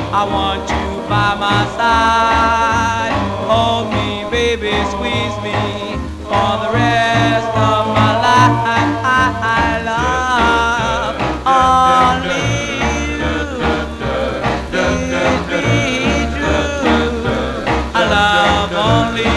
I want you by my side. Hold me, baby, squeeze me for the rest of my life. I love only you. Please be true. I love only